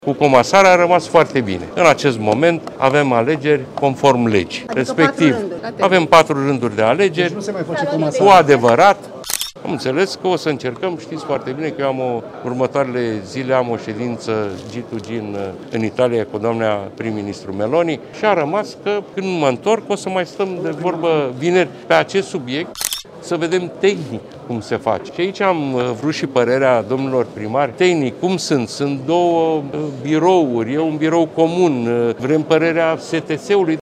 Cu comasarea a rămas foarte bine. În acest moment avem alegeri conform legii. Respectiv, avem 4 rânduri de alegeri. Deci nu se mai face comasarea. Cu adevărat. Am înțeles că o să încercăm, știți foarte bine că eu am următoarele zile am o ședință G2G în Italia cu doamna prim-ministru Meloni și a rămas că când mă întorc o să mai stăm de vorbă vineri pe acest subiect, să vedem tehnic cum se face. Și aici am vrut și părerea domnilor primari. Tehnic, cum sunt? Sunt 2 birouri, e un birou comun, vrem părerea STS-ului.